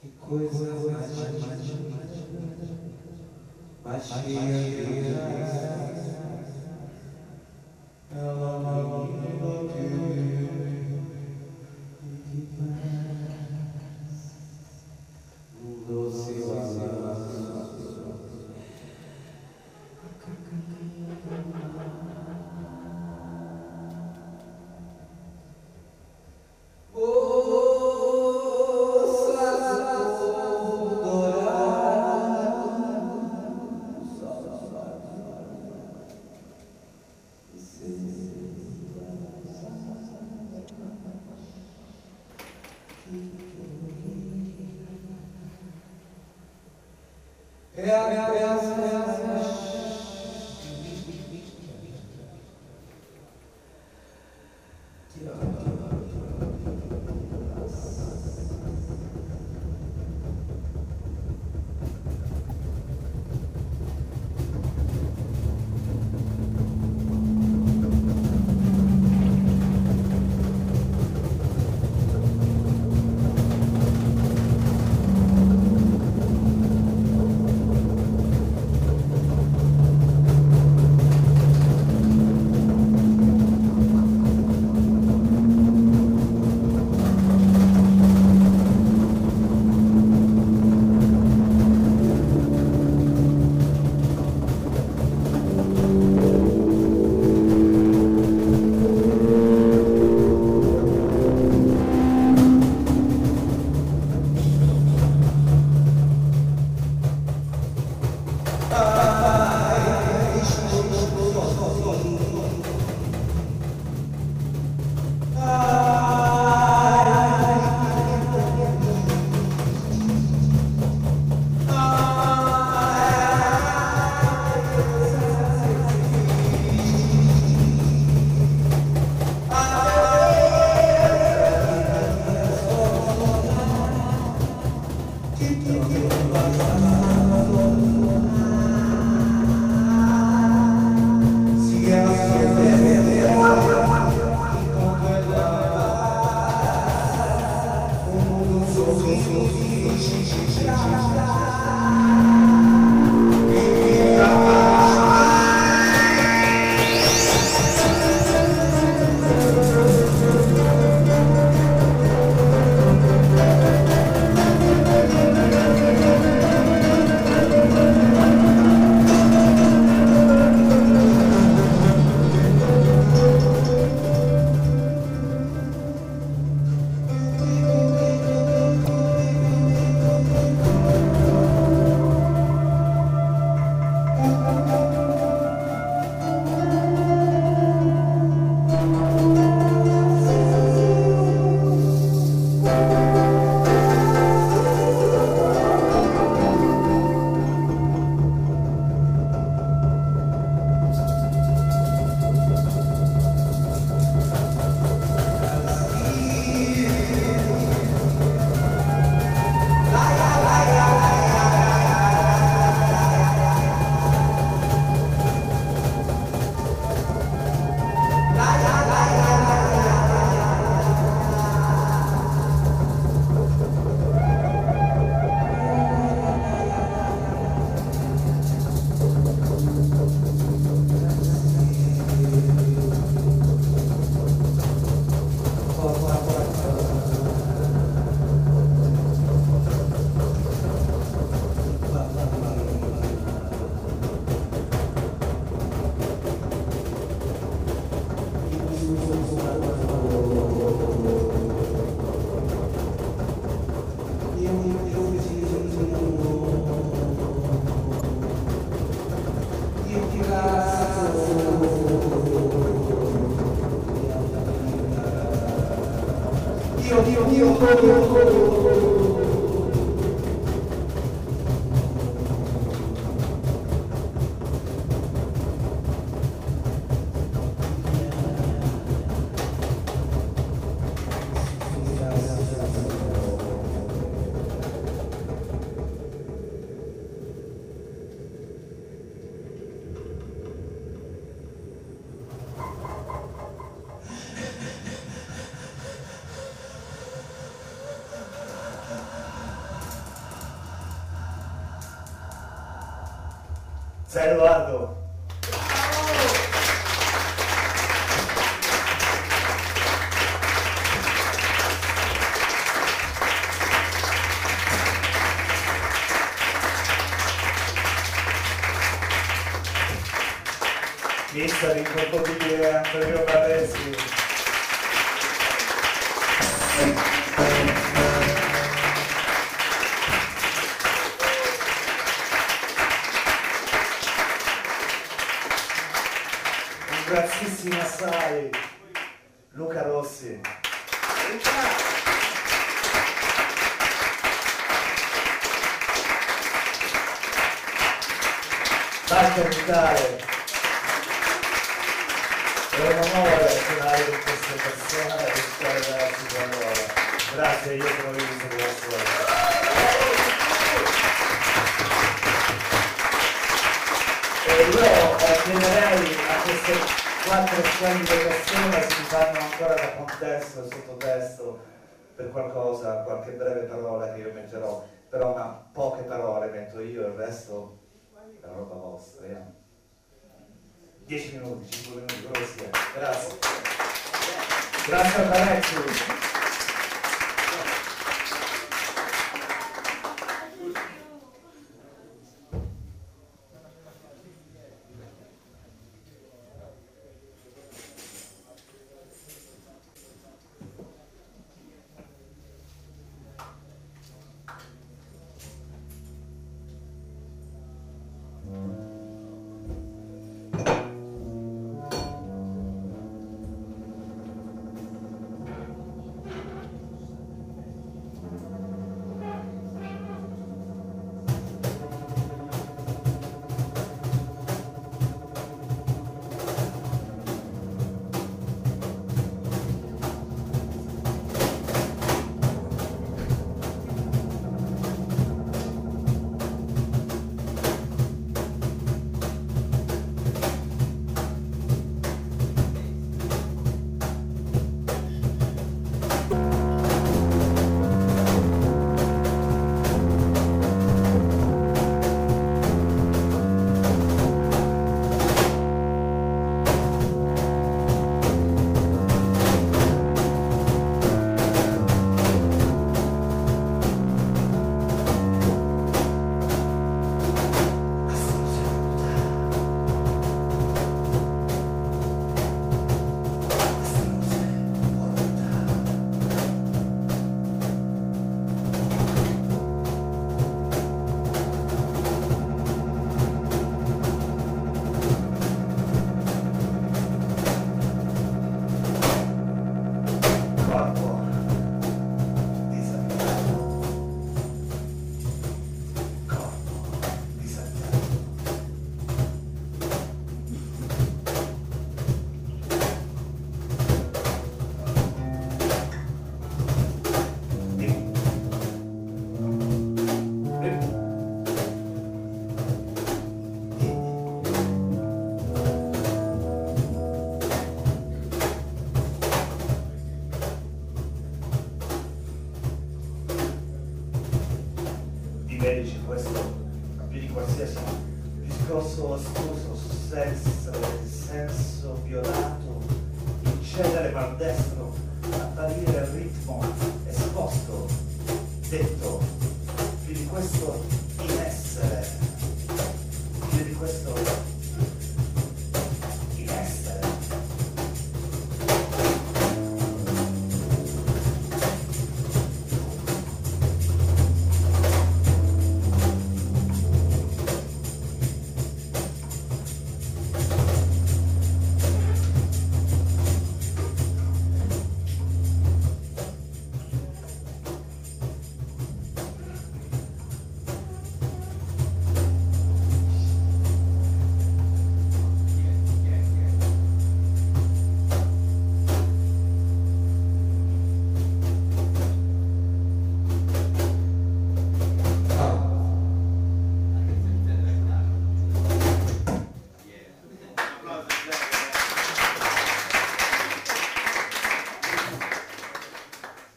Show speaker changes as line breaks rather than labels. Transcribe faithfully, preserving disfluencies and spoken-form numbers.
Que coisa mais, mais, mais cheia de graça, ela me enlouqueceu. Que paz, um doce balanço. É a peça que Dio, Dio, Dio, Dio, Dio, Dio.
Sai Edoardo? Mister l'incomparabile Antonio Barresi. Un grazissimo assai Luca Rossi. Basta Vitale. È un onore suonare con queste persone e stare ragazzi con loro. Grazie, io sono Luigi della scuola. E io eh, chiederei a queste quattro splendide persone se mi fanno ancora da contesto e sottotesto per qualcosa, qualche breve parola che io metterò, però ma poche parole metto io, il resto è una roba vostra. Eh? dieci minuti, cinque minuti, quello che sia. Grazie. Grazie a Parecchio. Medici questo più di qualsiasi discorso astruso su sesso, il senso violato, incedere maldestro, apparire al ritmo esposto, detto più di questo